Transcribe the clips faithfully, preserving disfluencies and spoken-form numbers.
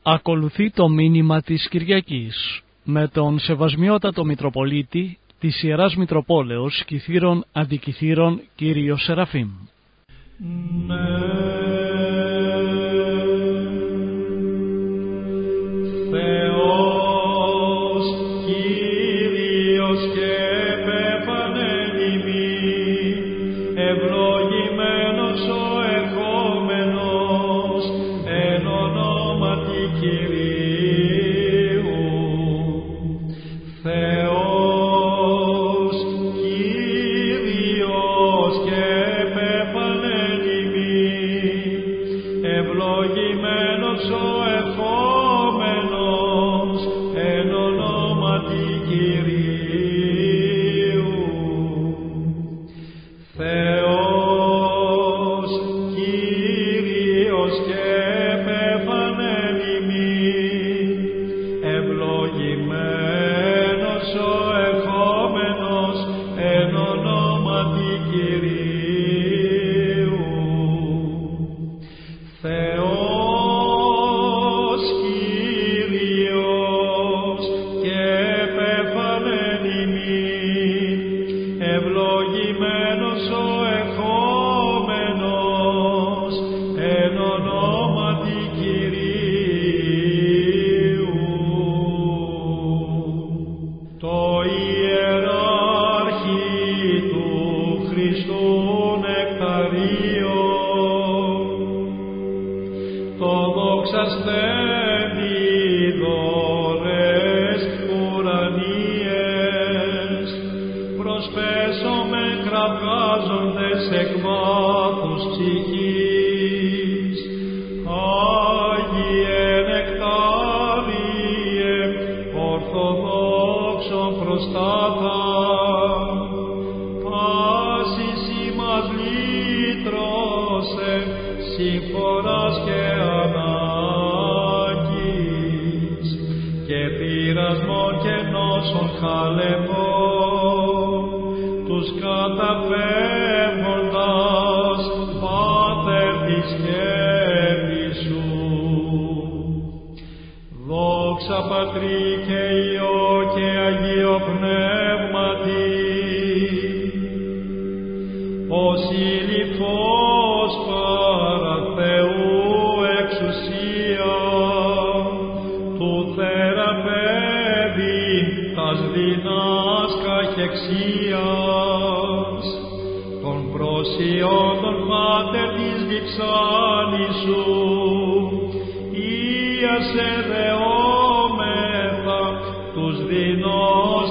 Ακολουθεί το μήνυμα της Κυριακής με τον Σεβασμιότατο Μητροπολίτη της Ιεράς Μητροπόλεως Κιθήρων Αντικιθήρων κύριο Σεραφείμ. Θεός, Κύριος και πεπανένημι, ευλογημένος ο ερχόμενος εν ονόματι Κυρίου. Θεός, Κύριος και πεπανένημι, ευλογημένος ο ερχόμενος εν ονόματι Κυρίου. Θεός, Κύριος και πεπανένημι, ευλογημένος ο ερχόμενος εν ονόματι Κυρίου. Θεός, Κύριος και πεπανένημι, ευλογημένος ο ερχόμενος εν ονόματι Κυρίου. Το ιεράρχη του Χριστού νεκταρίο, το δοξασθένει δωρές ουρανίες, προσπέσομεν κραυγάζοντες εκ βάθους ψυχής. Άγιε νεκτάριε, ορθοδόξον προστάτα, πάσης ημάς λύτρωσε, συμφοράς και ανάγκης, και πειρασμών και νόσων χαλεπών, τους καταφεύγοντας, Πάτερ, τη σκέπη σου. Δόξα Πατρί και Υιό και Αγίο Πνεύματι, ως ηλιφός παρά Θεού εξουσία, του θεραπεύει τας δεινάς καχεξίας, των προσιών των Πάτερ της διψάλης σου, ίασε δεόμεθα τους δεινώς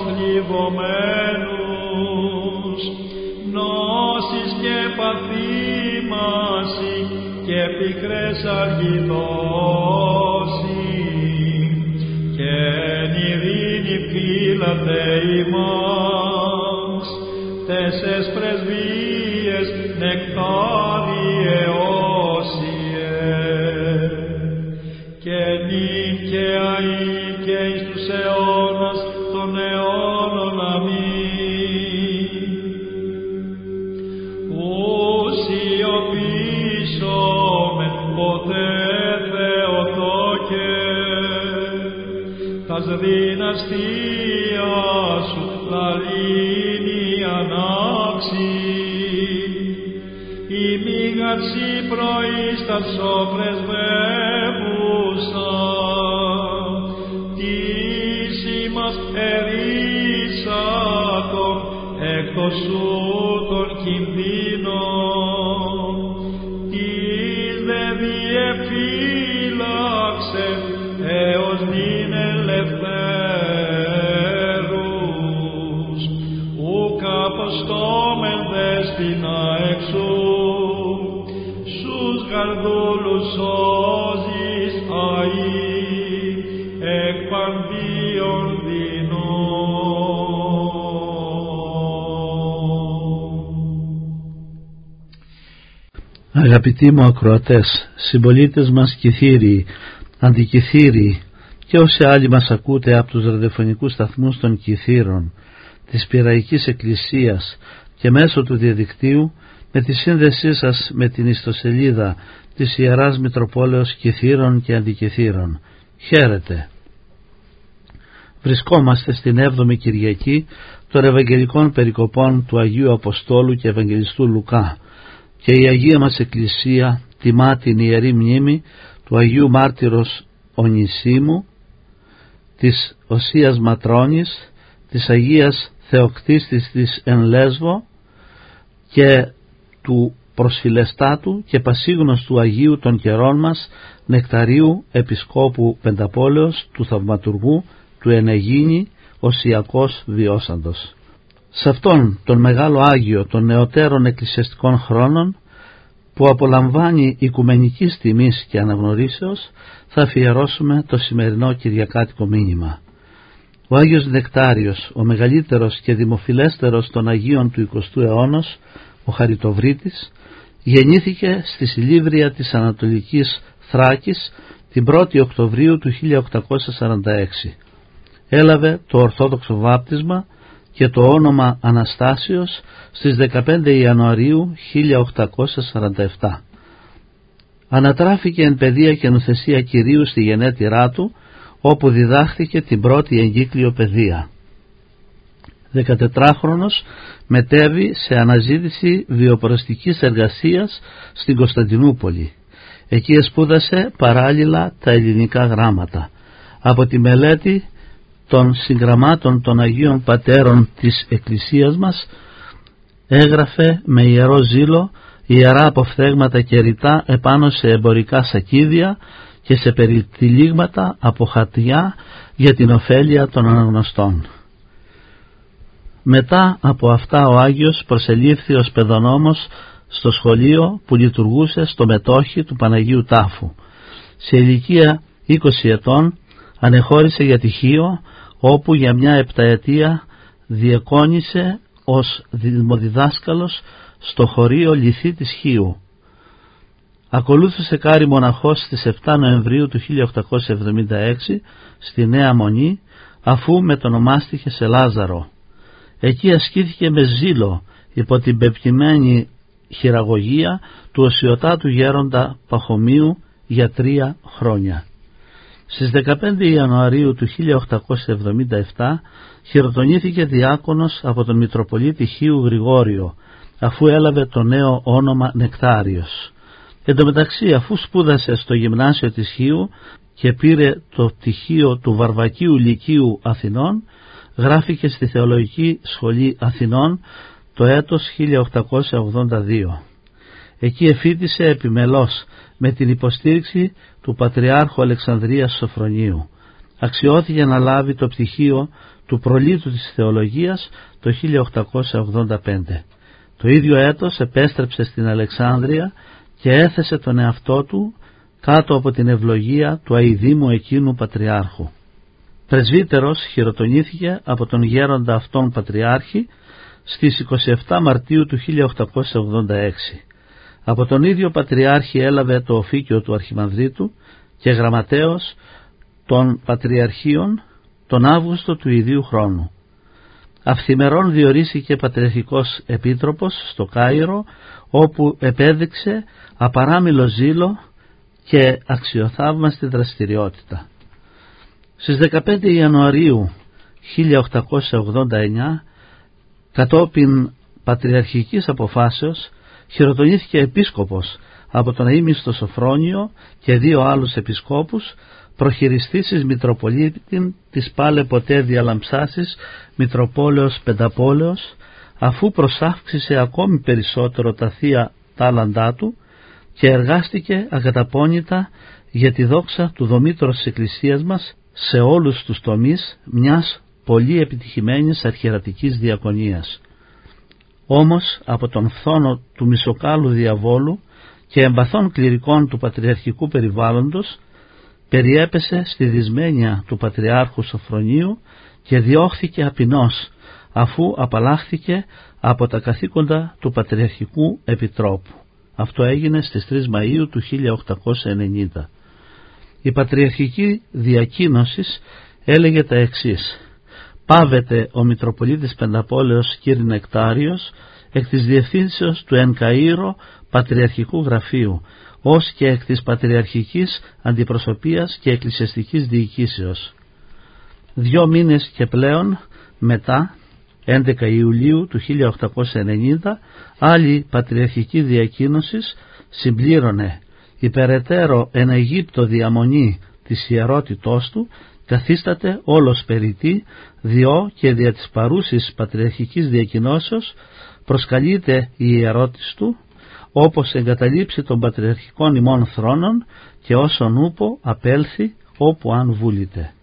θλιβωμένους, νόσεις και παθήμαση και πικρές αργιδώσει, και εν ειρήνη φύλατε ημάς, τέσσερις πρεσβείες νεκτάριε όσιε, και νυν και αΐ και εις τους αιώνας των αιώνων. Αμήν. Ουσιοποιήσομεν ποτέ Θεοτόκε, τας δυναστεία σου λαλήνη ανάψη, η μήγαψη πρωίς τα σοπρεσβεύουσα, της ημάς ερίσατον εκτός σου των κινδύνων, της δε διεφύλαξε έως νυν ελευθέρους, ουκ αποστόμεν δέσποινα εξού, σους γαρδούλους σώζεις αΐ, εκ παντίων δεινών. Αγαπητοί μου ακροατές, συμπολίτες μας Κιθύριοι, Αντικιθύριοι και όσοι άλλοι μας ακούτε από τους ραδιοφωνικούς σταθμούς των Κιθήρων, της Πειραϊκής Εκκλησίας και μέσω του διαδικτύου, με τη σύνδεσή σας με την ιστοσελίδα της Ιεράς Μητροπόλεως Κιθήρων και Αντικιθήρων Χαίρετε. Βρισκόμαστε στην έβδομη Κυριακή των Ευαγγελικών Περικοπών του Αγίου Αποστόλου και Ευαγγελιστού Λουκά και η Αγία μας Εκκλησία τιμά την Ιερή Μνήμη του Αγίου Μάρτυρος Ονησίμου, της Οσίας Ματρώνης, της Αγίας Θεοκτίστης της εν Λέσβο και του προσφυλεστάτου και πασίγνωστου Αγίου των καιρών μας Νεκταρίου Επισκόπου Πενταπόλεως, του Θαυματουργού, του Ενεγίνη Οσιακός Βιώσαντος. Σε αυτόν τον μεγάλο Άγιο των νεωτέρων εκκλησιαστικών χρόνων, που απολαμβάνει οικουμενικής τιμής και αναγνωρίσεως, θα αφιερώσουμε το σημερινό κυριακάτικο μήνυμα. Ο Άγιος Νεκτάριος, ο μεγαλύτερος και δημοφιλέστερος των Αγίων του εικοστού αιώνος, ο Χαριτοβρίτης, γεννήθηκε στη Σιλίβρια της Ανατολικής Θράκης την πρώτη Οκτωβρίου του χίλια οκτακόσια σαράντα έξι. Έλαβε το Ορθόδοξο βάπτισμα και το όνομα Αναστάσιος στις δεκαπέντε Ιανουαρίου χίλια οκτακόσια σαράντα επτά. Ανατράφηκε εν παιδεία και νουθεσία Κυρίου στη γενέτειρά του, όπου διδάχθηκε την πρώτη εγκύκλιο παιδεία. δεκατετράχρονος μετέβη σε αναζήτηση βιοπροστικής εργασίας στην Κωνσταντινούπολη. Εκεί σπούδασε παράλληλα τα ελληνικά γράμματα. Από τη μελέτη των συγγραμμάτων των Αγίων Πατέρων της Εκκλησίας μας έγραφε με ιερό ζήλο ιερά αποφθέγματα και ρητά επάνω σε εμπορικά σακίδια και σε περιτυλίγματα από χαρτιά για την ωφέλεια των αναγνωστών. Μετά από αυτά ο Άγιος προσελήφθη ως παιδονόμος στο σχολείο που λειτουργούσε στο μετόχι του Παναγίου Τάφου. Σε ηλικία είκοσι ετών ανεχώρησε για τυχείο, όπου για μια επταετία διεκόνησε ως δημοδιδάσκαλος στο χωρίο Λυθή της Χίου. Ακολούθησε κάρι μοναχός στις επτά Νοεμβρίου του χίλια οκτακόσια εβδομήντα έξι στη Νέα Μονή, αφού μετονομάστηκε σε Λάζαρο. Εκεί ασκήθηκε με ζήλο υπό την πεποιημένη χειραγωγία του οσιωτάτου γέροντα Παχωμίου για τρία χρόνια. Στις δεκαπέντε Ιανουαρίου του χίλια οκτακόσια εβδομήντα επτά χειροτονήθηκε διάκονος από τον Μητροπολίτη Χίου Γρηγόριο, αφού έλαβε το νέο όνομα Νεκτάριος. Εν τω μεταξύ, αφού σπούδασε στο γυμνάσιο της Χίου και πήρε το πτυχίο του Βαρβακίου Λυκείου Αθηνών, γράφηκε στη Θεολογική Σχολή Αθηνών το έτος χίλια οκτακόσια ογδόντα δύο. Εκεί εφοίτησε επιμελώς με την υποστήριξη του Πατριάρχου Αλεξανδρίας Σοφρονίου. Αξιώθηκε να λάβει το πτυχίο του προλήτου της Θεολογίας το χίλια οκτακόσια ογδόντα πέντε. Το ίδιο έτος επέστρεψε στην Αλεξάνδρεια και έθεσε τον εαυτό του κάτω από την ευλογία του αηδήμου εκείνου Πατριάρχου. Πρεσβύτερος χειροτονήθηκε από τον γέροντα αυτόν Πατριάρχη στις είκοσι επτά Μαρτίου του χίλια οκτακόσια ογδόντα έξι. Από τον ίδιο Πατριάρχη έλαβε το οφίκιο του Αρχιμανδρίτου και γραμματέως των Πατριαρχείων τον Αύγουστο του ιδίου χρόνου. Αυθημερών διορίστηκε Πατριαρχικός Επίτροπος στο Κάιρο, όπου επέδειξε απαράμιλο ζήλο και αξιοθαύμαστη δραστηριότητα. Στις δεκαπέντε Ιανουαρίου χίλια οκτακόσια ογδόντα εννιά, κατόπιν πατριαρχικής αποφάσεως, χειροτονήθηκε επίσκοπος από τον αείμνηστο Σοφρόνιο και δύο άλλους επισκόπους, προχειριστής εις Μητροπολίτην της πάλε ποτέ διαλαμψάσης Μητροπόλεως Πενταπόλεως, αφού προσάυξησε ακόμη περισσότερο τα θεία τάλαντά του και εργάστηκε ακαταπώνητα για τη δόξα του δομήτρος της Εκκλησίας μας σε όλους τους τομείς μιας πολύ επιτυχημένης αρχιερατικής διακονίας. Όμως από τον φθόνο του μισοκάλου διαβόλου και εμπαθών κληρικών του πατριαρχικού περιβάλλοντος περιέπεσε στη δυσμένεια του Πατριάρχου Σοφρονίου και διώχθηκε απεινός, αφού απαλλάχθηκε από τα καθήκοντα του Πατριαρχικού Επιτρόπου. Αυτό έγινε στις τρεις Μαΐου του χίλια οκτακόσια ενενήντα. Η Πατριαρχική Διακοίνωση έλεγε τα εξής: «Πάβεται ο Μητροπολίτης Πενταπόλεως κύριε Νεκτάριος εκ της διευθύνσεως του εν Καΐρο Πατριαρχικού Γραφείου, ως και εκ της πατριαρχικής αντιπροσωπείας και εκκλησιαστικής διοικήσεως. Δύο μήνες και πλέον μετά, έντεκα Ιουλίου του χίλια οκτακόσια ενενήντα, άλλη πατριαρχική διακοίνωσης συμπλήρωνε η περαιτέρω εν Αιγύπτο διαμονή της ιερότητός του, καθίσταται όλος περιττή, διό και δια της παρούσης πατριαρχικής διακοινώσεως προσκαλείται η ιερότης του, όπως εγκαταλείψει των πατριαρχικών ημών θρόνων και όσον ούπο απέλθει όπου αν βούλητε.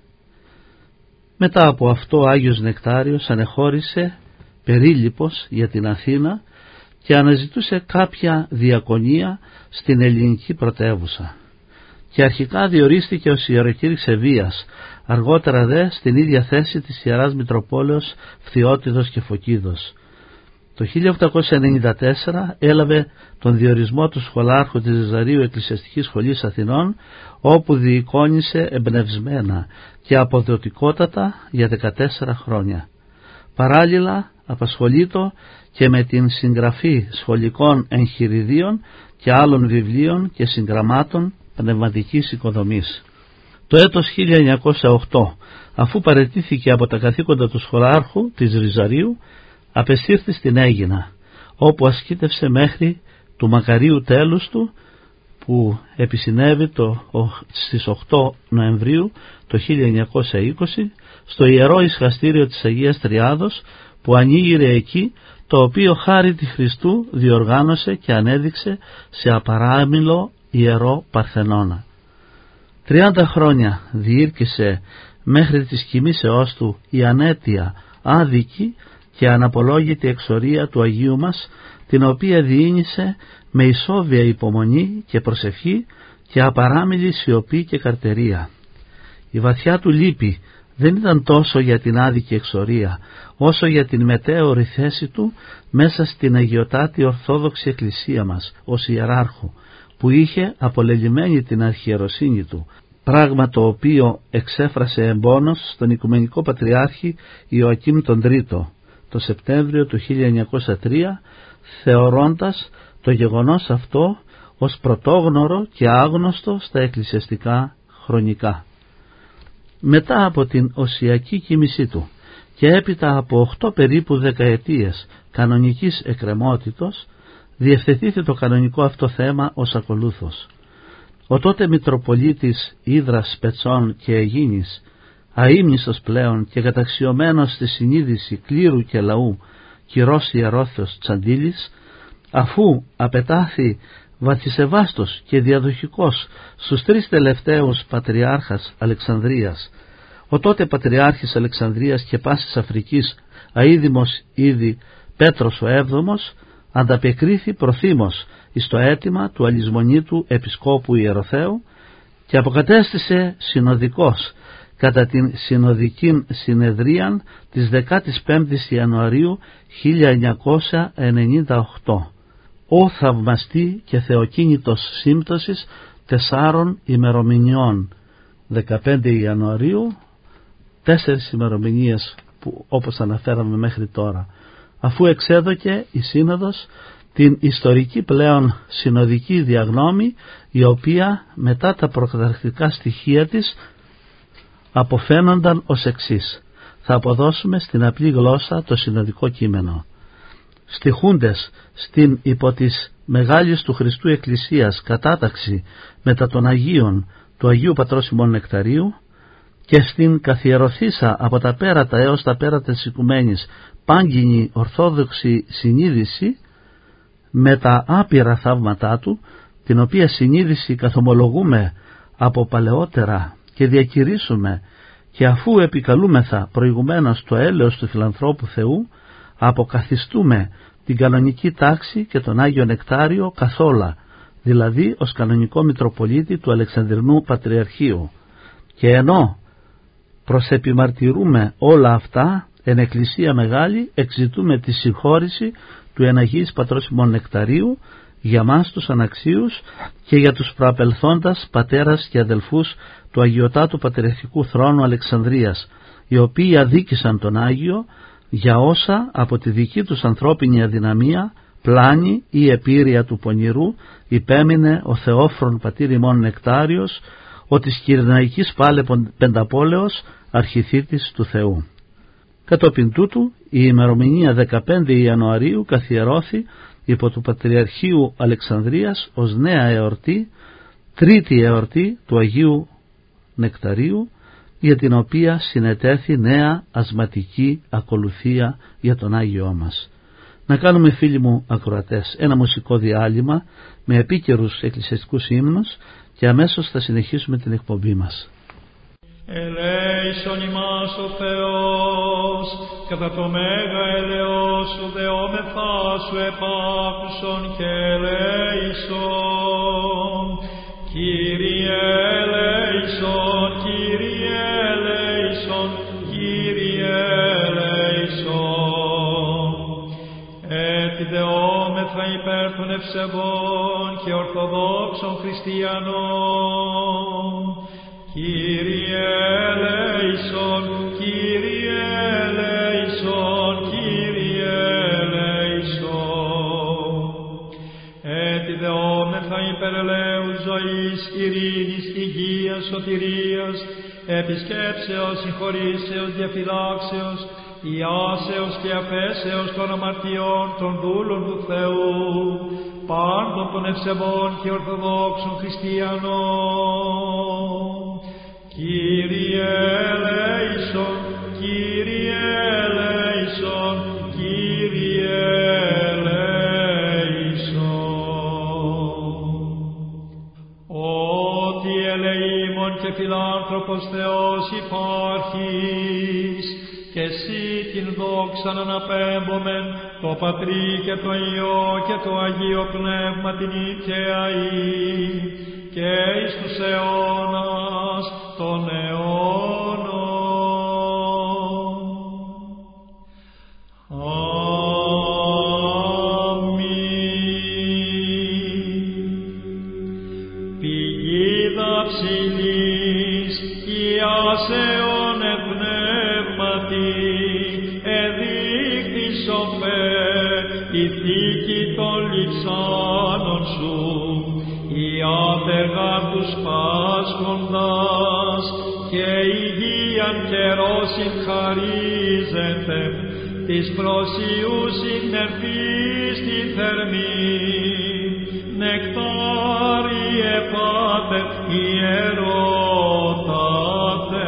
Μετά από αυτό ο Άγιος Νεκτάριος ανεχώρησε περίληπος για την Αθήνα και αναζητούσε κάποια διακονία στην ελληνική πρωτεύουσα και αρχικά διορίστηκε ως ιεροκήρυξ Ευβοίας, αργότερα δε στην ίδια θέση της Ιεράς Μητροπόλεως Φθιώτιδος και Φωκίδος. Το χίλια οκτακόσια ενενήντα τέσσερα έλαβε τον διορισμό του σχολάρχου της Ζαρίου Εκκλησιαστικής Σχολής Αθηνών, όπου διεικόνησε εμπνευσμένα και αποδοτικότατα για δεκατέσσερα χρόνια. Παράλληλα απασχολείτο και με την συγγραφή σχολικών εγχειριδίων και άλλων βιβλίων και συγγραμμάτων πνευματικής οικοδομής. Το έτος χίλια εννιακόσια οκτώ, αφού παραιτήθηκε από τα καθήκοντα του σχολάρχου της Ριζαρίου, απεσύρθη στην Αίγινα, όπου ασκήτευσε μέχρι του μακαρίου τέλους του, που επισυνέβη το, στις οκτώ Νοεμβρίου το χίλια εννιακόσια είκοσι στο Ιερό Ισχαστήριο της Αγίας Τριάδος, που ανοίγειρε εκεί, το οποίο χάρη τη Χριστού διοργάνωσε και ανέδειξε σε απαράμιλο Ιερό Παρθενώνα. Τριάντα χρόνια διήρκησε μέχρι της κοιμήσεώς του η ανέτεια, άδικη και αναπολόγητη εξορία του Αγίου μας, την οποία διήνυσε με ισόβια υπομονή και προσευχή και απαράμιλη σιωπή και καρτερία. Η βαθιά του λύπη δεν ήταν τόσο για την άδικη εξορία, όσο για την μετέωρη θέση του μέσα στην αγιωτάτη Ορθόδοξη Εκκλησία μας ως ιεράρχου, που είχε απολελειμμένη την αρχιεροσύνη του, πράγμα το οποίο εξέφρασε εμπόνος στον Οικουμενικό Πατριάρχη Ιωακήμ τον Τρίτο το Σεπτέμβριο του χίλια εννιακόσια τρία, θεωρώντας το γεγονός αυτό ως πρωτόγνωρο και άγνωστο στα εκκλησιαστικά χρονικά. Μετά από την οσιακή κοίμησή του και έπειτα από οχτώ περίπου δεκαετίες κανονικής εκκρεμότητος, διευθετήθη το κανονικό αυτό θέμα ως ακολούθως. Ο τότε Μητροπολίτης Ύδρας, Σπετσών και Αιγίνης, αείμνηστος πλέον και καταξιωμένος στη συνείδηση κλήρου και λαού, κυρός Ιερόθεος Τσαντίλης, αφού απετάθη βαθισεβάστος και διαδοχικός στους τρεις τελευταίους πατριάρχας Αλεξανδρίας, ο τότε Πατριάρχης Αλεξανδρίας και πάσης Αφρικής αείδημος ήδη Πέτρος ο Έβδομος, ανταπεκρίθη προθύμως εις το αίτημα του αλυσμονήτου Επισκόπου Ιεροθέου και αποκατέστησε συνοδικός κατά την συνοδική συνεδρίαν της δεκάτης πέμπτης Ιανουαρίου χίλια εννιακόσια ενενήντα οκτώ, ο θαυμαστή και θεοκίνητος σύμπτωσης τεσσάρων ημερομηνιών, δεκαπέντε Ιανουαρίου, τέσσερις ημερομηνίες που όπως αναφέραμε μέχρι τώρα, αφού εξέδωκε η Σύνοδος την ιστορική πλέον συνοδική διαγνώμη, η οποία μετά τα προκαταρκτικά στοιχεία της αποφαίνονταν ως εξής. Θα αποδώσουμε στην απλή γλώσσα το συνοδικό κείμενο. Στοιχούντες στην υπό της Μεγάλης του Χριστού Εκκλησίας κατάταξη μετά των Αγίων του Αγίου Πατρός ημών Νεκταρίου και στην καθιερωθήσα από τα πέρατα έως τα πέρατα της Οικουμένης πάγκινη ορθόδοξη συνείδηση με τα άπειρα θαύματά του, την οποία συνείδηση καθομολογούμε από παλαιότερα και διακηρύσουμε, και αφού επικαλούμεθα προηγουμένως το έλεος του φιλανθρώπου Θεού, αποκαθιστούμε την κανονική τάξη και τον Άγιο Νεκτάριο καθόλα, δηλαδή ως κανονικό Μητροπολίτη του Αλεξανδρινού Πατριαρχείου, και ενώ προσεπιμαρτυρούμε όλα αυτά εν Εκκλησία Μεγάλη, εξητούμε τη συγχώρηση του Εναγής Πατρός ημών Νεκταρίου για μας τους αναξίους και για τους προαπελθόντας πατέρας και αδελφούς του Αγιωτάτου Πατριαρχικού Θρόνου Αλεξανδρίας, οι οποίοι αδίκησαν τον Άγιο για όσα από τη δική τους ανθρώπινη αδυναμία πλάνη ή επίρρεια του πονηρού, υπέμεινε ο Θεόφρον πατήρ ημών Νεκτάριος, ο της Κυρηναϊκής πάλε πενταπόλεως αρχιθήτης του Θεού. Κατόπιν τούτου η ημερομηνία δεκαπέντε Ιανουαρίου καθιερώθη υπό του Πατριαρχείου Αλεξανδρίας ως νέα εορτή, τρίτη εορτή του Αγίου Νεκταρίου, για την οποία συνετέθη νέα ασματική ακολουθία για τον Άγιό μας. Να κάνουμε, φίλοι μου ακροατές, ένα μουσικό διάλειμμα με επίκαιρους εκκλησιαστικούς ύμνους και αμέσως θα συνεχίσουμε την εκπομπή μας. Ελέησον ημάς ο Θεός, κατά το μέγα ελεός σου δεόμεθά σου επάκουσον και ελέησον. Κύριε ελέησον, Κύριε ελέησον, Κύριε ελέησον. Έτσι δεόμεθα υπέρ των ευσεβών και ορθοδόξων χριστιανών. Κύριε ελέησον, Κύριε ελέησον, Κύριε ελέησον. Έτσι δεόμεθα υπέρ ελέους ζωής, ειρήνης, υγείας, σωτηρίας, επισκέψεως, συγχωρήσεως, διαφυλάξεως, ιάσεως και αφέσεως των αμαρτιών των δούλων του Θεού, πάντων των ευσεβών και ορθοδόξων χριστιανών. Κύριε ελέησον, Κύριε ελέησον, Κύριε ελέησον. Ότι ελεήμων και φιλάνθρωπος Θεός υπάρχεις, και εσύ την δόξαν αναπέμπομεν, το Πατρί και το Υιό και το Αγίο Πνεύμα την οικαίαη, και εις τους αιώνας των αιώνων. Αμήν. Πηγίδα ψηλής ιάσεων ευνεύματι, εδείχθης οφέ η θήκη των λιξάνων σου, η άτεργα τους πάσχοντας, και υγείαν καιρόσιν χαρίζεται, της προσιούσιν νεφής τη θερμή, νεκτάριε πάτερ ιερότατε.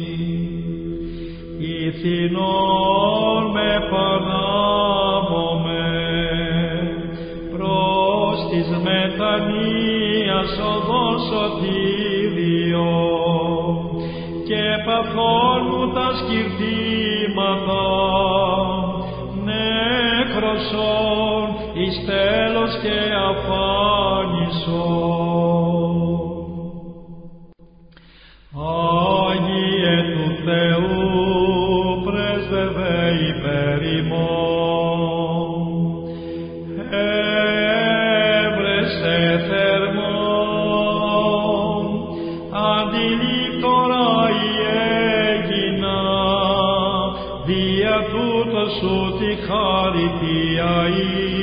Ηθινόν με πανάμωμε σωτήριο και παθών μου τα σκυρτήματα νεκροσόν εις τέλος και αφάνισον. Άγιε του Θεού πρέσβευε υπέρ ημών, έβρεσε θερμόν, αντιλήπτορα η έγινα, δια τούτο σου τη χαριτία η,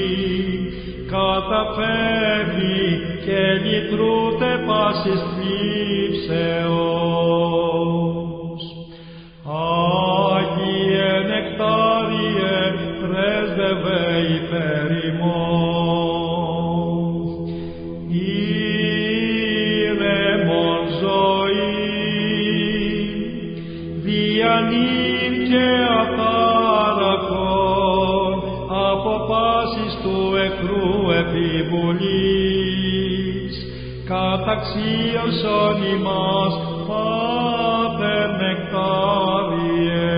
καταφεύγει και λυτρούται πάσης θλίψεως. Άγιε νεκτάριε πρέσβευε υπέρ ημών, ήρεμον ζωή, διανύν και ατάρακον από πάσης του εχθρού επιβολής, καταξίωσον ημάς, Πάτερ νεκτάριε.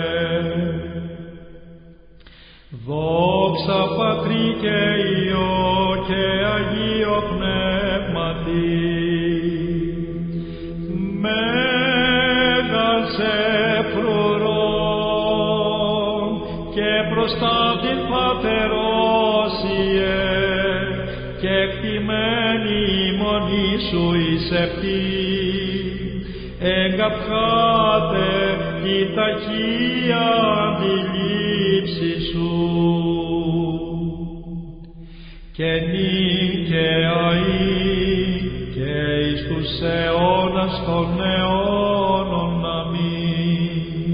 Δόξα Πατρί και Υιό και Αγίο Πνεύματι, μέγαν σε φρουρών και προστάτην πατερώσιε, και εκτιμένη η μονή σου εις ευτή, εγκαπχάτε η ταχεία αντιλήψη σου. Και νυν και αεί και εις τους αιώνας των αιώνων. Αμήν.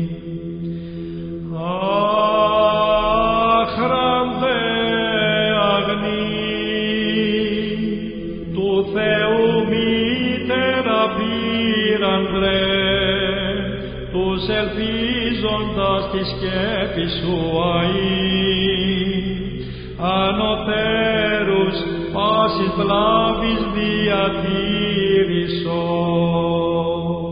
Άχραντε αγνή του Θεού μήτερα πήρανδρε, τους ελπίζοντας τη σκέπη σου αεί, ανωτέρους πάσης βλάβης διατήρησον.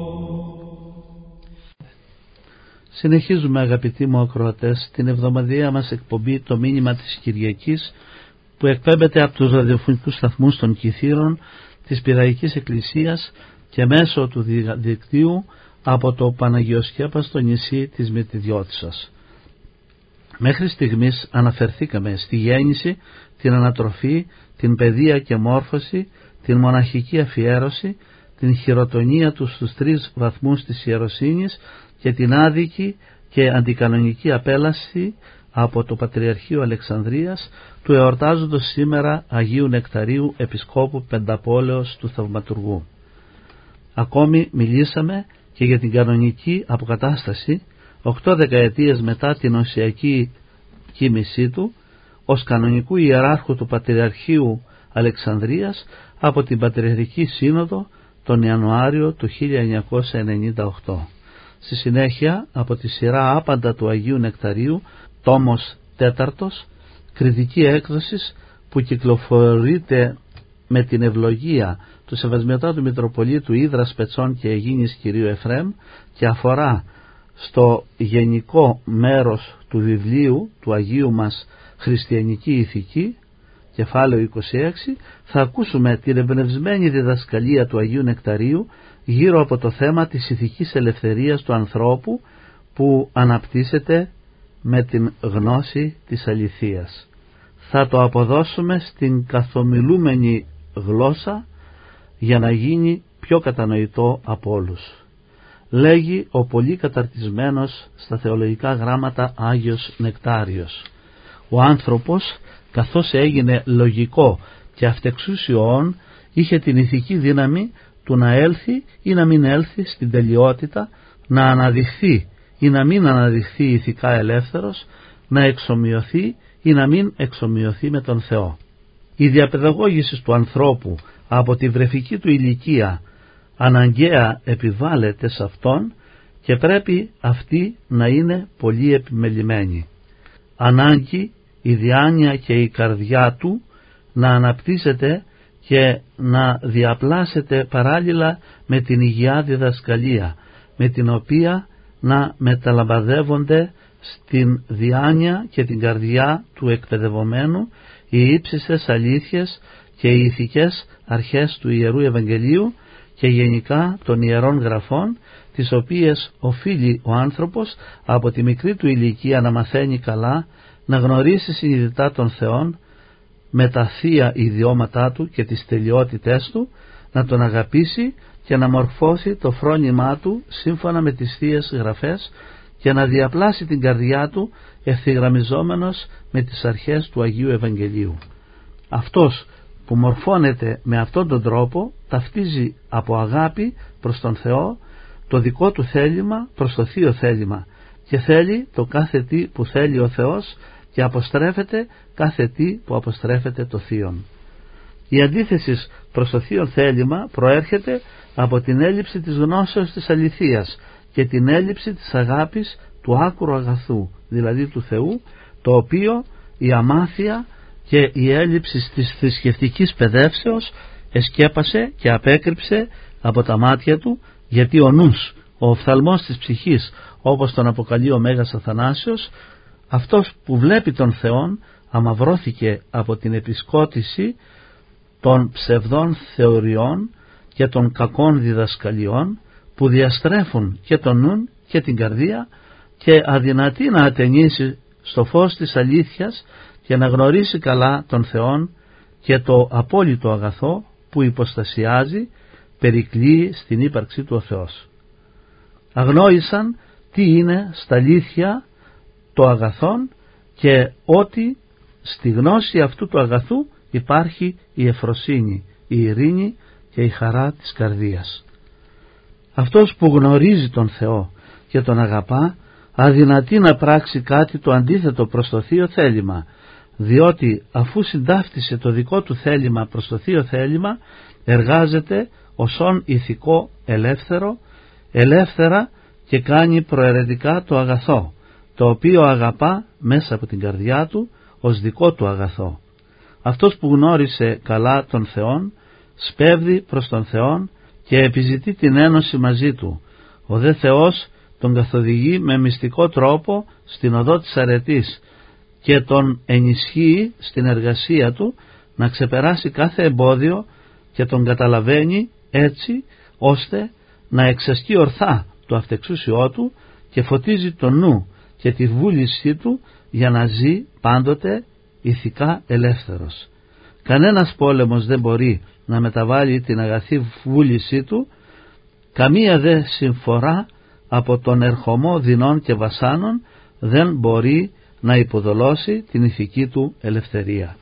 Συνεχίζουμε, αγαπητοί μου ακροατές, την εβδομαδιαία μας εκπομπή «Το μήνυμα της Κυριακής», που εκπέμπεται από τους ραδιοφωνικούς σταθμούς των Κιθήρων της Πειραϊκής Εκκλησίας και μέσω του δικτύου από το Παναγιοσκέπαστο νησί της Μυτιδιώτισσας. Μέχρι στιγμής αναφερθήκαμε στη γέννηση, την ανατροφή, την παιδεία και μόρφωση, την μοναχική αφιέρωση, την χειροτονία του στους τρεις βαθμούς της ιεροσύνης και την άδικη και αντικανονική απέλαση από το Πατριαρχείο Αλεξανδρίας του εορτάζοντος σήμερα Αγίου Νεκταρίου Επισκόπου Πενταπόλεως του Θαυματουργού. Ακόμη μιλήσαμε και για την κανονική αποκατάσταση οκτώ δεκαετίες μετά την οσιακή κοίμησή του ως κανονικού ιεράρχου του Πατριαρχείου Αλεξανδρίας από την Πατριαρχική Σύνοδο τον Ιανουάριο του χίλια εννιακόσια ενενήντα οκτώ. Στη συνέχεια από τη σειρά άπαντα του Αγίου Νεκταρίου, τόμος τέταρτος, κριτική έκδοσης που κυκλοφορείται με την ευλογία του Σεβασμιωτάτου Μητροπολίτου Ύδρας Πετσών και Αιγίνης Κυρίου Εφραίμ και αφορά στο γενικό μέρος του βιβλίου του Αγίου μας Χριστιανική Ηθική, κεφάλαιο είκοσι έξι, θα ακούσουμε την εμπνευσμένη διδασκαλία του Αγίου Νεκταρίου γύρω από το θέμα της ηθικής ελευθερίας του ανθρώπου που αναπτύσσεται με την γνώση της αληθείας. Θα το αποδώσουμε στην καθομιλούμενη γλώσσα για να γίνει πιο κατανοητό από όλους. Λέγει ο πολύ καταρτισμένος στα θεολογικά γράμματα Άγιος Νεκτάριος: ο άνθρωπος, καθώς έγινε λογικό και αυτεξούσιον, είχε την ηθική δύναμη του να έλθει ή να μην έλθει στην τελειότητα, να αναδειχθεί ή να μην αναδειχθεί ηθικά ελεύθερος, να εξομοιωθεί ή να μην εξομοιωθεί με τον Θεό. Η διαπαιδαγώγηση του ανθρώπου από τη βρεφική του ηλικία αναγκαία επιβάλλεται σε αυτόν και πρέπει αυτή να είναι πολύ επιμελημένη. Ανάγκη η διάνοια και η καρδιά του να αναπτύσσεται και να διαπλάσετε παράλληλα με την υγιά διδασκαλία, με την οποία να μεταλαμπαδεύονται στην διάνοια και την καρδιά του εκπαιδευομένου οι ύψιστες αλήθειες και οι ηθικές αρχές του Ιερού Ευαγγελίου και γενικά των Ιερών Γραφών, τις οποίες οφείλει ο άνθρωπος από τη μικρή του ηλικία να μαθαίνει καλά, να γνωρίσει συνειδητά τον Θεόν με τα θεία ιδιώματά του και τις τελειότητές του, να τον αγαπήσει και να μορφώσει το φρόνημά του σύμφωνα με τις θείες γραφές και να διαπλάσει την καρδιά του ευθυγραμμιζόμενος με τις αρχές του Αγίου Ευαγγελίου. Αυτός που μορφώνεται με αυτόν τον τρόπο ταυτίζει από αγάπη προς τον Θεό το δικό του θέλημα προς το θείο θέλημα και θέλει το κάθε τι που θέλει ο Θεός και αποστρέφεται κάθε τι που αποστρέφεται το θείον. Η αντίθεση προς το θείο θέλημα προέρχεται από την έλλειψη της γνώσεως της αληθείας και την έλλειψη της αγάπης του άκρου αγαθού, δηλαδή του Θεού, το οποίο η αμάθεια και η έλλειψη της θρησκευτικής παιδεύσεως εσκέπασε και απέκρυψε από τα μάτια του, γιατί ο νους, ο οφθαλμός της ψυχής, όπως τον αποκαλεί ο Μέγας Αθανάσιος, αυτός που βλέπει τον Θεόν αμαυρώθηκε από την επισκότηση των ψευδών θεωριών και των κακών διδασκαλιών που διαστρέφουν και τον νουν και την καρδία και αδυνατεί να ατενίσει στο φως της αλήθειας και να γνωρίσει καλά τον Θεόν και το απόλυτο αγαθό που υποστασιάζει, περικλείει στην ύπαρξή του ο Θεός. Αγνόησαν τι είναι στα αλήθεια το αγαθόν και ότι στη γνώση αυτού του αγαθού υπάρχει η ευφροσύνη, η ειρήνη και η χαρά της καρδίας. Αυτός που γνωρίζει τον Θεό και τον αγαπά αδυνατεί να πράξει κάτι το αντίθετο προς το θείο θέλημα, διότι αφού συντάφτισε το δικό του θέλημα προς το θείο θέλημα, εργάζεται ως όν ηθικό ελεύθερο, ελεύθερα και κάνει προαιρετικά το αγαθό, το οποίο αγαπά μέσα από την καρδιά του ως δικό του αγαθό. Αυτός που γνώρισε καλά τον Θεόν σπέβδει προς τον Θεόν και επιζητεί την ένωση μαζί του. Ο δε Θεός τον καθοδηγεί με μυστικό τρόπο στην οδό της αρετής και τον ενισχύει στην εργασία του να ξεπεράσει κάθε εμπόδιο και τον καταλαβαίνει έτσι ώστε να εξασκεί ορθά το αυτεξούσιό του και φωτίζει το νου και τη βούλησή του για να ζει πάντοτε ηθικά ελεύθερος. Κανένας πόλεμος δεν μπορεί να μεταβάλει την αγαθή βούλησή του, καμία δε συμφορά από τον ερχομό δεινών και βασάνων δεν μπορεί να υποδολώσει την ηθική του ελευθερία.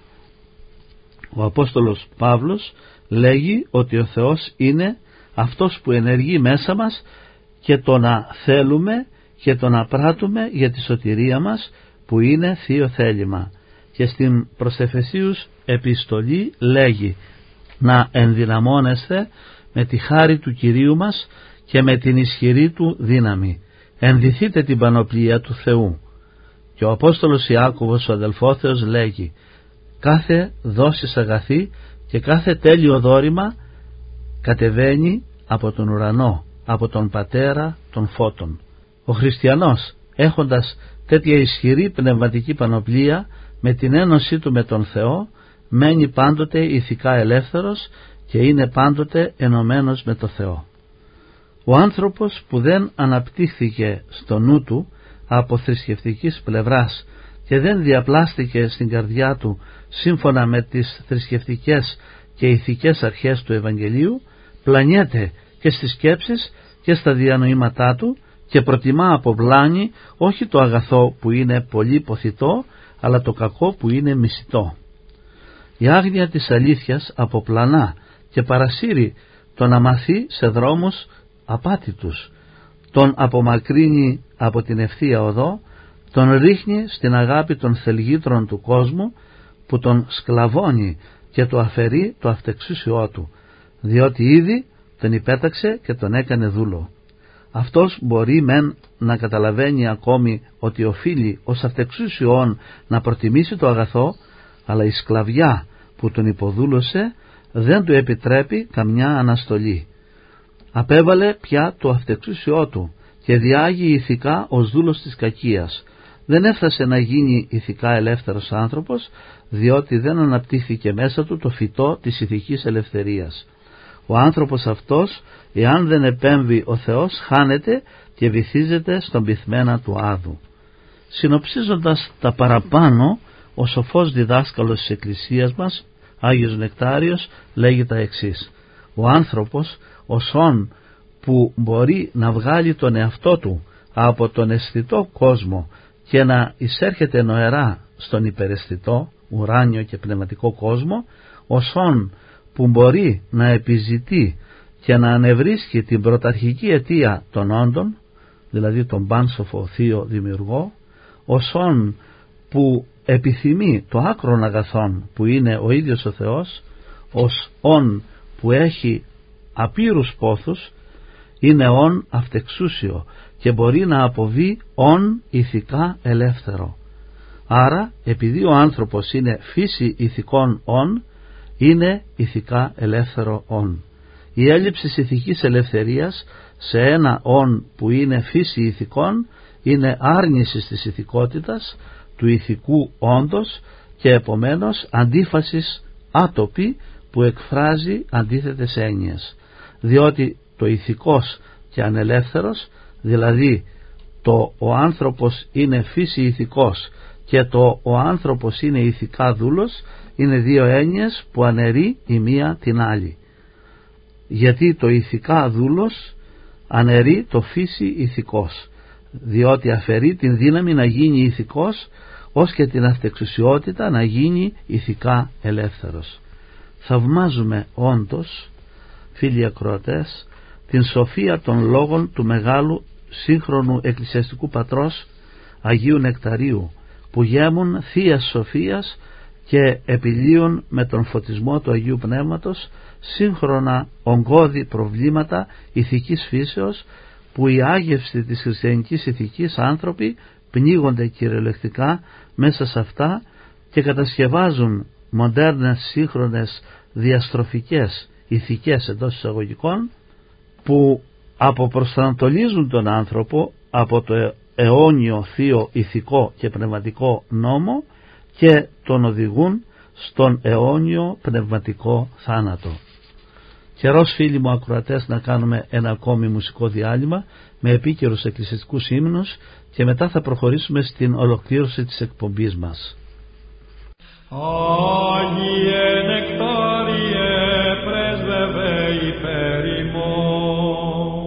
Ο Απόστολος Παύλος λέγει ότι ο Θεός είναι αυτός που ενεργεί μέσα μας και το να θέλουμε και το να πράττουμε για τη σωτηρία μας που είναι θείο θέλημα. Και στην προς Εφεσίους επιστολή λέγει να ενδυναμώνεστε με τη χάρη του Κυρίου μας και με την ισχυρή του δύναμη. Ενδυθείτε την πανοπλία του Θεού. Και ο Απόστολος Ιάκωβος ο αδελφόθεος λέγει κάθε δόσης αγαθή και κάθε τέλειο δώρημα κατεβαίνει από τον ουρανό, από τον Πατέρα των φώτων. Ο χριστιανός έχοντας τέτοια ισχυρή πνευματική πανοπλία με την ένωσή του με τον Θεό μένει πάντοτε ηθικά ελεύθερος και είναι πάντοτε ενωμένος με το Θεό. Ο άνθρωπος που δεν αναπτύχθηκε στο νου του από θρησκευτικής πλευράς και δεν διαπλάστηκε στην καρδιά του σύμφωνα με τις θρησκευτικές και ηθικές αρχές του Ευαγγελίου, πλανιέται και στις σκέψεις και στα διανοήματά του και προτιμά από πλάνη όχι το αγαθό που είναι πολύ ποθητό, αλλά το κακό που είναι μισητό. Η άγνοια της αλήθειας αποπλανά και παρασύρει τον αμαθή σε δρόμους απάτητους, τον απομακρύνει από την ευθεία οδό, τον ρίχνει στην αγάπη των θελγήτρων του κόσμου που τον σκλαβώνει και του αφαιρεί το αυτεξούσιό του, διότι ήδη τον υπέταξε και τον έκανε δούλο. Αυτός μπορεί μεν να καταλαβαίνει ακόμη ότι οφείλει ως αυτεξούσιον να προτιμήσει το αγαθό, αλλά η σκλαβιά που τον υποδούλωσε δεν του επιτρέπει καμιά αναστολή. Απέβαλε πια το αυτεξούσιό του και διάγει ηθικά ως δούλος της κακίας. Δεν έφτασε να γίνει ηθικά ελεύθερος άνθρωπος, διότι δεν αναπτύχθηκε μέσα του το φυτό της ηθικής ελευθερίας. Ο άνθρωπος αυτός, εάν δεν επέμβει ο Θεός, χάνεται και βυθίζεται στον πυθμένα του άδου. Συνοψίζοντας τα παραπάνω, ο σοφός διδάσκαλος της Εκκλησίας μας, Άγιος Νεκτάριος, λέγει τα εξής: ο άνθρωπος, οσόν που μπορεί να βγάλει τον εαυτό του από τον αισθητό κόσμο και να εισέρχεται νοερά στον υπεραισθητό, ουράνιο και πνευματικό κόσμο, οσόν που μπορεί να επιζητεί και να ανεβρίσκει την πρωταρχική αιτία των όντων, δηλαδή τον πάνσοφο θείο δημιουργό, οσόν που επιθυμεί το άκρον αγαθόν που είναι ο ίδιος ο Θεός, ως όν που έχει απείρους πόθους, είναι όν αυτεξούσιο και μπορεί να αποβεί όν ηθικά ελεύθερο. Άρα, επειδή ο άνθρωπος είναι φύση ηθικών όν, είναι ηθικά ελεύθερο όν. Η έλλειψη της ηθικής ελευθερίας σε ένα όν που είναι φύση ηθικών είναι άρνηση της ηθικότητας, του ηθικού όντος και επομένως αντίφασης άτοπη που εκφράζει αντίθετες έννοιες. Διότι το ηθικός και ανελεύθερος, δηλαδή το ο άνθρωπος είναι φύση ηθικός και το ο άνθρωπος είναι ηθικά δούλος, είναι δύο έννοιες που αναιρεί η μία την άλλη. Γιατί το ηθικά δούλος αναιρεί το φύση ηθικός, διότι αφαιρεί την δύναμη να γίνει ηθικός, ως και την αυτεξουσιότητα να γίνει ηθικά ελεύθερος. Θαυμάζουμε όντως, φίλοι ακροατές, την σοφία των λόγων του μεγάλου σύγχρονου εκκλησιαστικού πατρός Αγίου Νεκταρίου, που γέμουν θείας σοφίας και επιλύουν με τον φωτισμό του Αγίου Πνεύματος σύγχρονα ογκώδη προβλήματα ηθικής φύσεως, που η άγευση της χριστιανικής ηθικής άνθρωποι πνίγονται κυριολεκτικά μέσα σε αυτά και κατασκευάζουν μοντέρνες σύγχρονες διαστροφικές ηθικές εντός εισαγωγικών, που αποπροσανατολίζουν τον άνθρωπο από το αιώνιο θείο ηθικό και πνευματικό νόμο και τον οδηγούν στον αιώνιο πνευματικό θάνατο. Καιρός, φίλοι μου ακροατές, να κάνουμε ένα ακόμη μουσικό διάλειμμα με επίκαιρους εκκλησιαστικούς ύμνους και μετά θα προχωρήσουμε στην ολοκλήρωση της εκπομπής μας. Άγιε Νεκτάριε, πρέσβευε υπέρ ημών,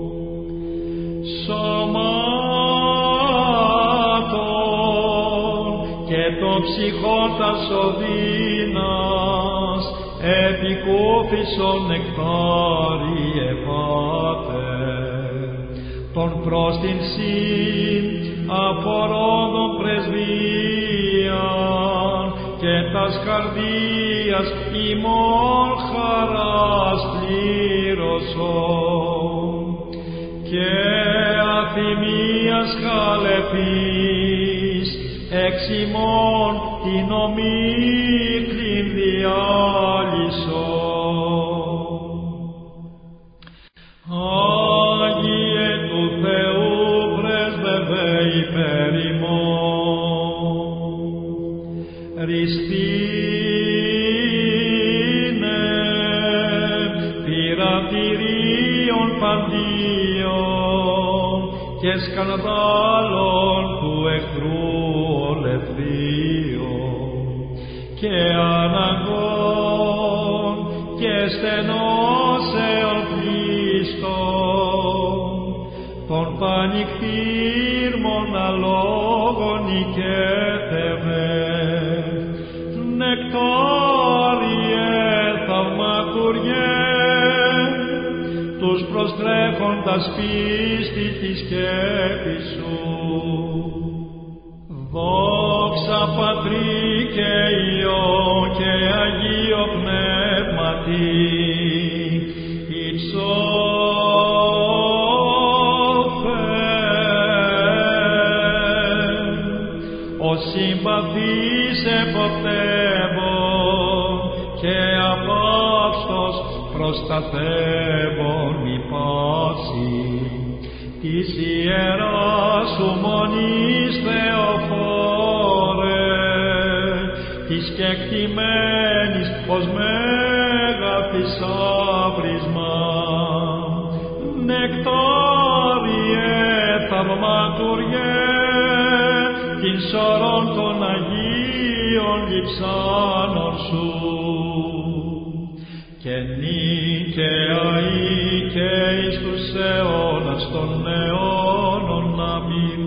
σωμάτων και των ψυχών τας οδύνας, επικούφισον Νεκτάριε Πάτερ, τον προς την συν απορρόδων πρεσβείαν και τας καρδίας ημών χαράς πλήρωσον και αθυμίας χαλεπής εξ ημών την ομίχλην διάλυσον. Άγιε του Θεού πρέσβευε υπέρ ημών, ριστήνε πειρατηρίων παντίων και σκανδάλων του εχθρού ολεθρίων και αναγκών και στενώσεων πλήστων των πανικτήρμων αλόγων οικέτευε. Νεκτάριε θαυματουργέ, τους προστρέφοντας πίστη τη σκέπη σου. Δόξα Πατρί και Υιό και Αγίο Πνεύματι, υψώθεν, ο συμπαθής εποπτεύων και απ' προστατεύων μη πάση, της ιεράς σου μονής Θεοφόρε, της κεκτημένης ως μέγα θησαύρισμα, νεκτάριε θαυματουργέ, την σωρών των Αγίων λειψάνων σου, και νίκαια ή και εις τους αιώνας των αιώνων αμήν.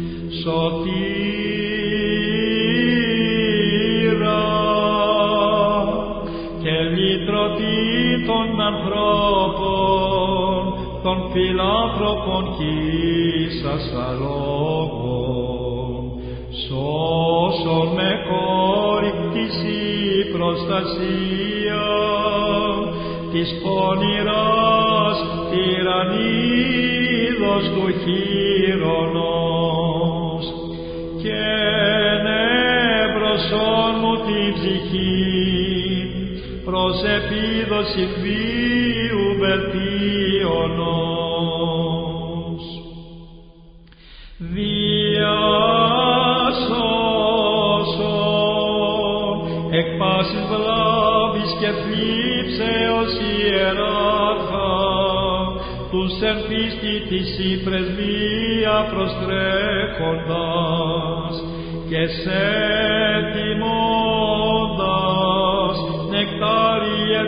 Σωτήρα και λυτρωτή των ανθρώπων, των φιλάνθρωπων κοίσας αλόγων, σώσον με κόρυκτηση προστασία της πονηράς τυραννίδος του χείρονος, και νεύρωσον μου την ψυχή προς επίδοση βίου βελτίωνος. Διάσωσον εκ πάσης βλάβης και θλίψεως ιεράρχα, τους εν πίστη της η πρεσβεία προστρέχοντας και σε τιμώντας νεκτάριε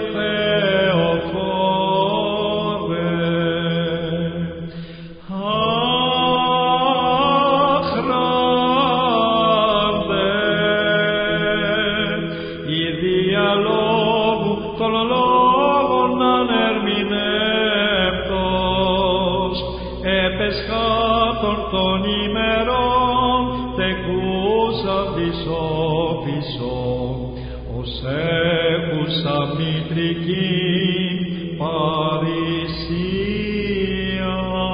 Θεοφόρε. Άχραντε η διαλόγου των λόγων ανερμηνεύτος, επεσχάτων των ημερών τεκούσαν της όφησον, ως έχουσα μητρική παρησία.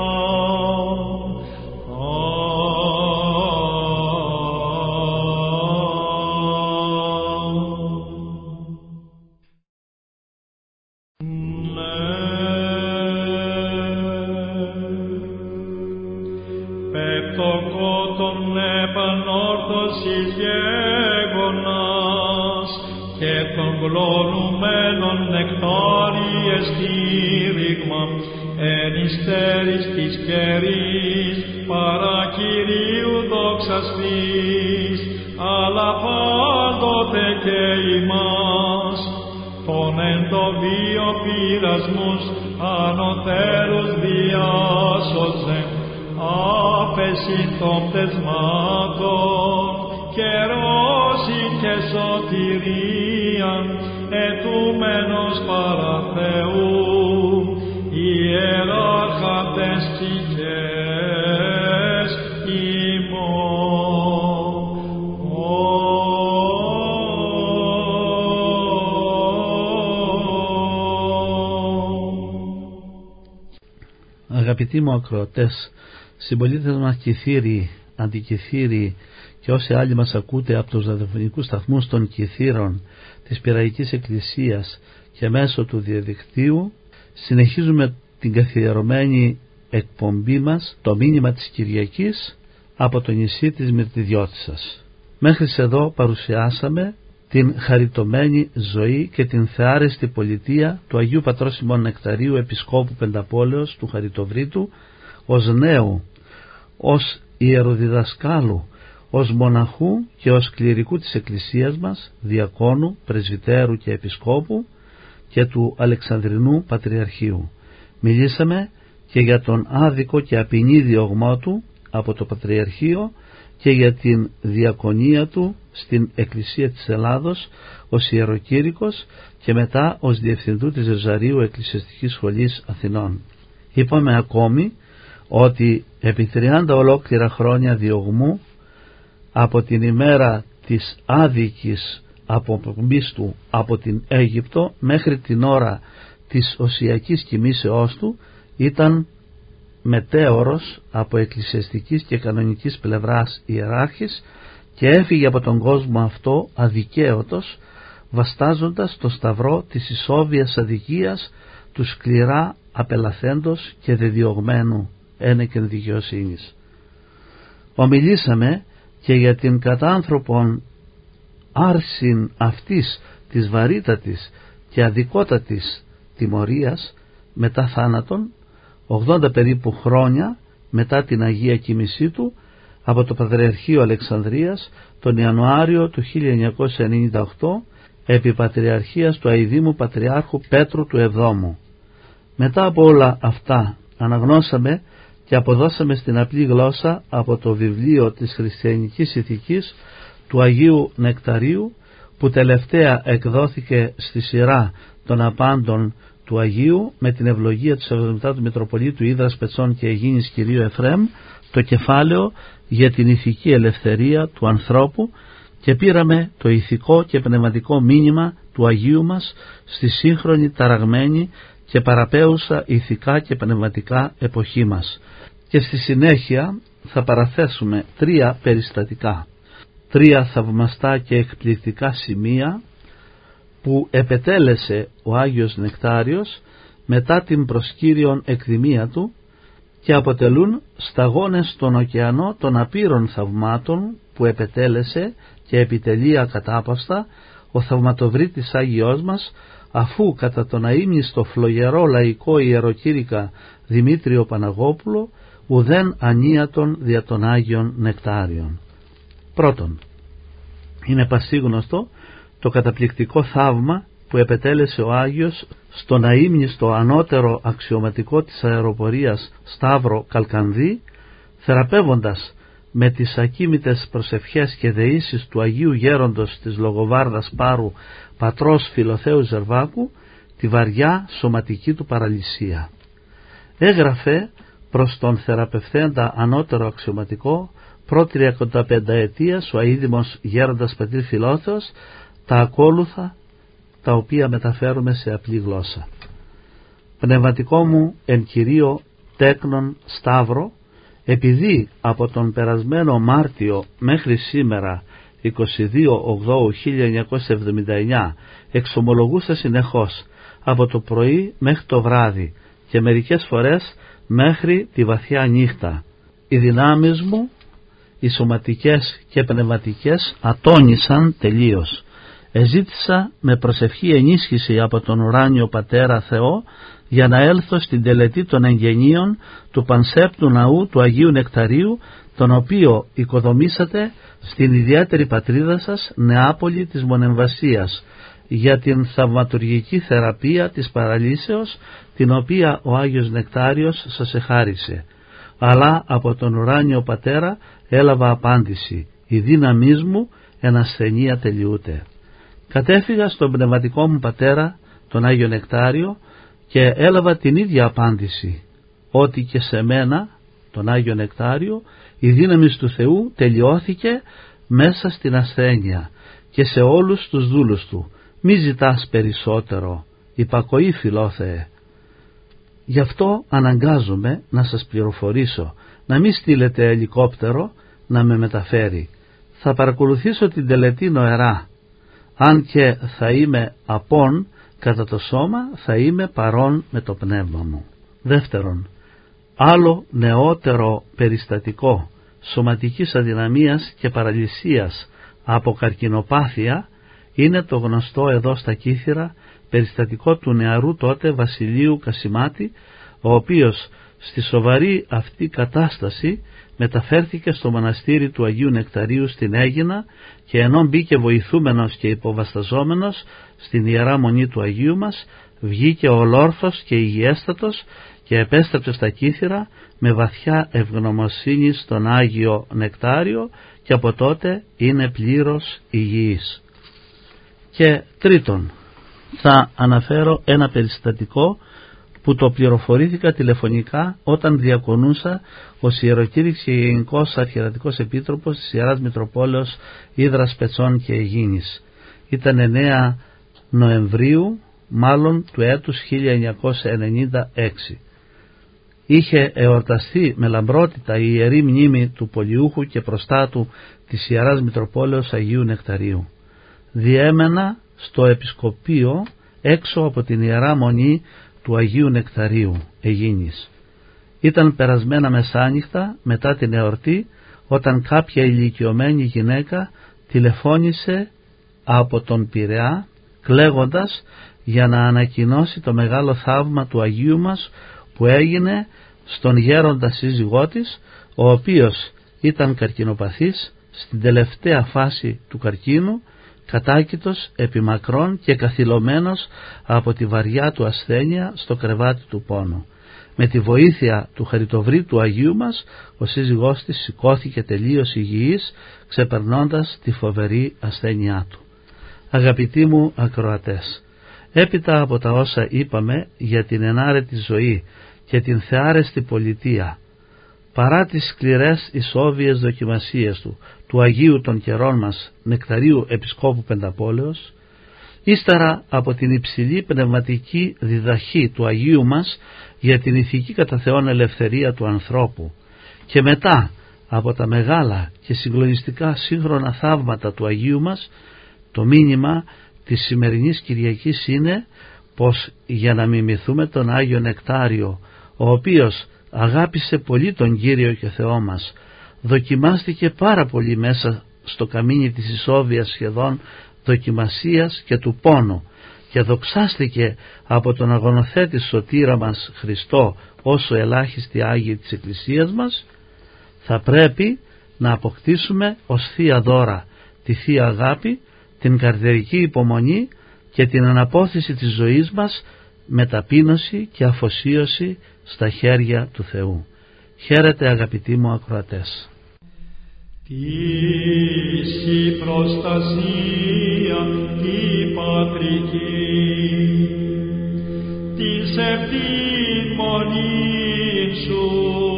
Πεπτοκότων επανόρθωσης γέγονας και των γλωνουμένων νεκτάριε στήριγμα, εν υστέρης της καιρής παρά Κυρίου δόξας φύς, αλλά πάντοτε και ημάς των εν το βίο πειρασμούς ανωτέρους διάσωζε, άφεση των πτεσμάτων και ρώσει και σωτηρίαν, ετούμενος παρά Θεού, ιεράρχαντες ψυχές ημών. Αγαπητοί μου ακροατές, συμπολίτες μας Κηθήριοι, Αντικηθήριοι και όσοι άλλοι μας ακούτε από τους ραδιοφωνικούς σταθμούς των Κηθήρων της Πειραϊκής Εκκλησίας και μέσω του διαδικτύου, συνεχίζουμε την καθιερωμένη εκπομπή μας, το μήνυμα της Κυριακής από το νησί της Μυρτιδιώτισσας. Μέχρι εδώ παρουσιάσαμε την χαριτωμένη ζωή και την θεάρεστη πολιτεία του Αγίου Πατρός ημών Νεκταρίου, Επισκόπου Πενταπόλεως του Χαριτοβρίτου, ως νέου, ως ιεροδιδασκάλου, ως μοναχού και ως κληρικού της Εκκλησίας μας, διακόνου, πρεσβυτέρου και επισκόπου και του Αλεξανδρινού Πατριαρχείου. Μιλήσαμε και για τον άδικο και απεινή διωγμό του από το Πατριαρχείο και για την διακονία του στην Εκκλησία της Ελλάδος ως ιεροκήρυκος και μετά ως διευθυντού της Ροζαρίου Εκκλησιαστικής Σχολής Αθηνών. Είπαμε ακόμη ότι επί τριάντα ολόκληρα χρόνια διωγμού, από την ημέρα της άδικης αποπομπής του από την Αίγυπτο μέχρι την ώρα της οσιακής κοιμήσεώς του, ήταν μετέωρος από εκκλησιαστικής και κανονικής πλευράς ιεράρχης και έφυγε από τον κόσμο αυτό αδικαίωτος, βαστάζοντας το σταυρό της ισόβιας αδικίας του σκληρά απελαθέντος και δεδιωγμένου ένεκεν δικαιοσύνης. Ομιλήσαμε και για την κατά άνθρωπον άρσιν αυτής της βαρύτατης και αδικότατης τιμωρίας μετά θάνατον, ογδόντα περίπου χρόνια μετά την Αγία Κοίμησή του από το Πατριαρχείο Αλεξανδρίας τον Ιανουάριο του χίλια εννιακόσια ενενήντα οκτώ επί Πατριαρχίας του Αηδήμου Πατριάρχου Πέτρου του Εβδόμου. Μετά από όλα αυτά αναγνώσαμε και αποδώσαμε στην απλή γλώσσα από το βιβλίο της Χριστιανικής Ηθικής του Αγίου Νεκταρίου, που τελευταία εκδόθηκε στη σειρά των απάντων του Αγίου με την ευλογία του Σεβασμιωτάτου Μητροπολίτου Ύδρας Πετσών και Αιγίνης Κυρίου Εφραίμ, το κεφάλαιο για την ηθική ελευθερία του ανθρώπου, και πήραμε το ηθικό και πνευματικό μήνυμα του Αγίου μας στη σύγχρονη, ταραγμένη και παραπέουσα ηθικά και πνευματικά εποχή μας. Και στη συνέχεια θα παραθέσουμε τρία περιστατικά, τρία θαυμαστά και εκπληκτικά σημεία που επετέλεσε ο Άγιος Νεκτάριος μετά την προσκύριον εκδημία του και αποτελούν σταγόνες στον ωκεανό των απείρων θαυμάτων που επετέλεσε και επιτελεί ακατάπαυστα ο θαυματοβρίτης Άγιος μας, αφού κατά τον αείμνηστο φλογερό λαϊκό ιεροκήρυκα Δημήτριο Παναγόπουλο ουδέν ανίατον δια των Άγιων Νεκτάριων. Πρώτον, είναι πασίγνωστο το καταπληκτικό θαύμα που επετέλεσε ο Άγιος στον αείμνηστο ανώτερο αξιωματικό της αεροπορίας Σταύρο Καλκανδί, θεραπεύοντας με τις ακίμητες προσευχές και δεήσεις του Αγίου Γέροντος της Λογοβάρδας Πάρου πατρός Φιλοθέου Ζερβάκου τη βαριά σωματική του παραλυσία. Έγραφε προς τον θεραπευθέντα ανώτερο αξιωματικό προ τριακονταπενταετίας ο αείδημος Γέροντας Πατήρ Φιλόθεος τα ακόλουθα, τα οποία μεταφέρουμε σε απλή γλώσσα. Πνευματικό μου εν κυρίω τέκνον Σταύρο, επειδή από τον περασμένο Μάρτιο μέχρι σήμερα είκοσι δύο Οκτώου χίλια εννιακόσια εβδομήντα εννιά εξομολογούσα συνεχώς από το πρωί μέχρι το βράδυ και μερικές φορές μέχρι τη βαθιά νύχτα, οι δυνάμεις μου, οι σωματικές και πνευματικές, ατόνισαν τελείως. Εζήτησα με προσευχή ενίσχυση από τον ουράνιο Πατέρα Θεό για να έλθω στην τελετή των εγγενείων του Πανσέπτου Ναού του Αγίου Νεκταρίου, τον οποίο οικοδομήσατε στην ιδιαίτερη πατρίδα σας Νεάπολη της Μονεμβασίας, για την θαυματουργική θεραπεία της παραλύσεως, την οποία ο Άγιος Νεκτάριος σας εχάρισε. Αλλά από τον ουράνιο Πατέρα έλαβα απάντηση, η δύναμής μου εν ασθενεία τελειούται. Κατέφυγα στον πνευματικό μου πατέρα, τον Άγιο Νεκτάριο, και έλαβα την ίδια απάντηση, ότι και σε μένα, τον Άγιο Νεκτάριο, η δύναμη του Θεού τελειώθηκε μέσα στην ασθένεια, και σε όλους τους δούλους του. Μη ζητάς περισσότερο, υπακοή Φιλόθεε. Γι' αυτό αναγκάζομαι να σας πληροφορήσω, να μην στείλετε ελικόπτερο να με μεταφέρει. Θα παρακολουθήσω την τελετή νοερά. Αν και θα είμαι απόν κατά το σώμα, θα είμαι παρόν με το πνεύμα μου. Δεύτερον, άλλο νεότερο περιστατικό σωματικής αδυναμίας και παραλυσίας από καρκινοπάθεια είναι το γνωστό εδώ στα Κύθυρα περιστατικό του νεαρού τότε Βασιλείου Κασιμάτη, ο οποίος στη σοβαρή αυτή κατάσταση μεταφέρθηκε στο μοναστήρι του Αγίου Νεκταρίου στην Αίγινα, και ενώ μπήκε βοηθούμενος και υποβασταζόμενος στην Ιερά Μονή του Αγίου μας, βγήκε ολόρθος και υγιέστατος και επέστρεψε στα Κύθυρα με βαθιά ευγνωμοσύνη στον Άγιο Νεκτάριο, και από τότε είναι πλήρως υγιής. Και τρίτον, θα αναφέρω ένα περιστατικό που το πληροφορήθηκα τηλεφωνικά όταν διακονούσα ως ιεροκήρυξ και γενικός αρχιερατικός επίτροπος της Ιεράς Μητροπόλεως Ύδρας Πετσών και Αιγίνης. Ήταν εννέα Νοεμβρίου, μάλλον του έτους χίλια εννιακόσια ενενήντα έξι. Είχε εορταστεί με λαμπρότητα η ιερή μνήμη του πολιούχου και προστάτου της Ιεράς Μητροπόλεως Αγίου Νεκταρίου. Διέμενα στο επισκοπείο έξω από την Ιερά Μονή του Αγίου Νεκταρίου Αιγίνης. Ήταν περασμένα μεσάνυχτα μετά την εορτή, όταν κάποια ηλικιωμένη γυναίκα τηλεφώνησε από τον Πειραιά κλαίγοντας για να ανακοινώσει το μεγάλο θαύμα του Αγίου μας που έγινε στον γέροντα σύζυγό της, ο οποίος ήταν καρκινοπαθής στην τελευταία φάση του καρκίνου, κατάκητος επιμακρών και καθυλωμένος από τη βαριά του ασθένεια στο κρεβάτι του πόνου. Με τη βοήθεια του χαριτοvrήτου Αγίου μας, ο σύζυγός της σηκώθηκε τελείως υγιής, ξεπερνώντας τη φοβερή ασθένειά του. Αγαπητοί μου ακροατές, έπειτα από τα όσα είπαμε για την ενάρετη ζωή και την θεάρεστη πολιτεία, παρά τις σκληρές ισόβιες δοκιμασίες του, του Αγίου των καιρών μας Νεκταρίου Επισκόπου Πενταπόλεως, ύστερα από την υψηλή πνευματική διδαχή του Αγίου μας για την ηθική κατά Θεόν ελευθερία του ανθρώπου και μετά από τα μεγάλα και συγκλονιστικά σύγχρονα θαύματα του Αγίου μας, το μήνυμα της σημερινής Κυριακής είναι πως για να μιμηθούμε τον Άγιο Νεκτάριο, ο οποίος αγάπησε πολύ τον Κύριο και Θεό μας, δοκιμάστηκε πάρα πολύ μέσα στο καμίνι της ισόβιας σχεδόν δοκιμασίας και του πόνου και δοξάστηκε από τον αγωνοθέτη σωτήρα μας Χριστό όσο ελάχιστοι Άγιοι της Εκκλησίας μας, θα πρέπει να αποκτήσουμε ως θεία δώρα τη θεία αγάπη, την καρδερική υπομονή και την αναπόθεση της ζωής μας με ταπείνωση και αφοσίωση στα χέρια του Θεού. Χαίρετε αγαπητοί μου ακροατές. Της η προστασία τη πατρική, της ευθυμονή σου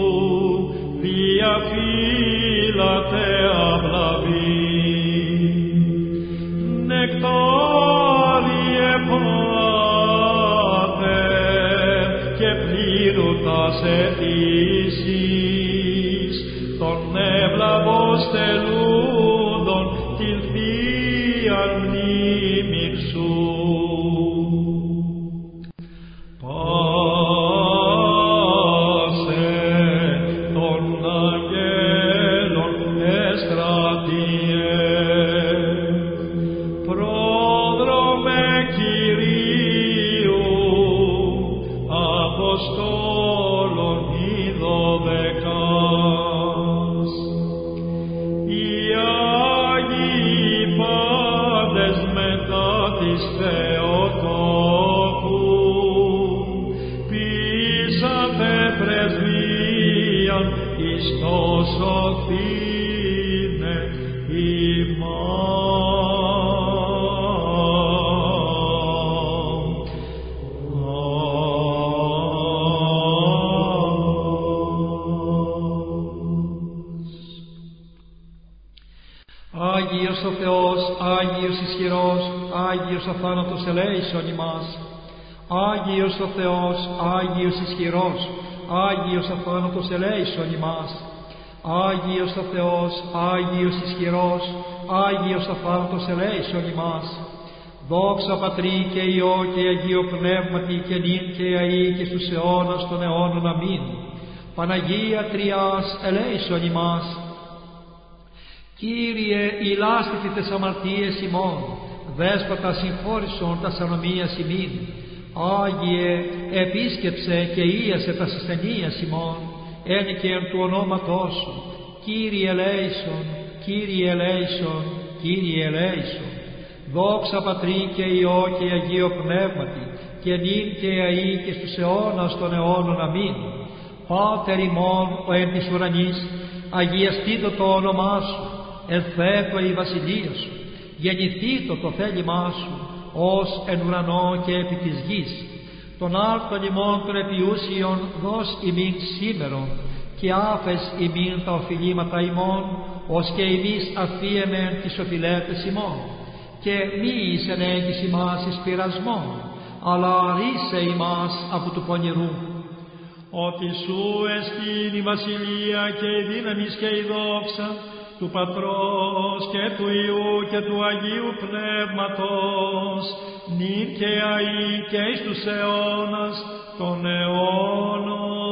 διαφύλατε αυλαβή. Νεκτάριε Πάτερ και πλήρωτας αιτήσεις των ευλαβώς τελούντων την θείαν μνήμην σου. Πάσε των αγγέλων εστρατείε, πρόδρομε Κυρίου, Αποστόλων οι δωδεκάς. Οι Άγιοι πάντες μετά της Θεοτόκου πείσατε πρεσβείαν εις το σωθήνε ημάς. Άγιος ο Θεός, Άγιος ισχυρός, Άγιος αθάνατος ελέησον ημάς. Άγιος ο Θεός, Άγιος ισχυρός, Άγιος αθάνατος ελέησον ημάς. Άγιος ο Θεός, Άγιος ισχυρός, Άγιος αθάνατος ελέησον ημάς. Δόξα Πατρί και Υιό και Αγίο Πνεύματι και νυν και αεί και στους αιώνας των αιώνων. Αμήν. Παναγία Τριάς ελέησον ημάς. Κύριε, ηλάστηθη τες αμαρτίες ημών, Δέσποτα συγχώρησον τας ανομίας ημίν. Άγιε, επίσκεψε και ίασε τας ασθενείας ημών, ένικε εν του ονόματός σου. Κύριε ελέησον, Κύριε ελέησον, Κύριε ελέησον. Δόξα Πατρί και Υιό και Αγίο Πνεύματι, και νυν και αεί και στους αιώνας των αιώνων. Αμήν. Πάτερ ημών ο εν της ουρανής, αγιαστήτω το όνομά σου, ελθέτω η βασιλεία σου, γεννηθήτω το θέλημά σου, ως εν ουρανό και επί της γης. Τον άρτον ημών των επιούσιων δώσ' ημίν σήμερον, και άφες ημίν τα οφειλήματα ημών, ως και εμείς αφίεμεν τις οφειλέτες ημών. Και μη εις ενέγγις ημάς εις πειρασμόν, αλλά ρίσε ημάς από του πονηρού. Ότι σου εστίν η βασιλεία και η δύναμις και η δόξα του Πατρός και του Υιού και του Αγίου Πνεύματος, νυν και αεί και εις τους αιώνας των αιώνων.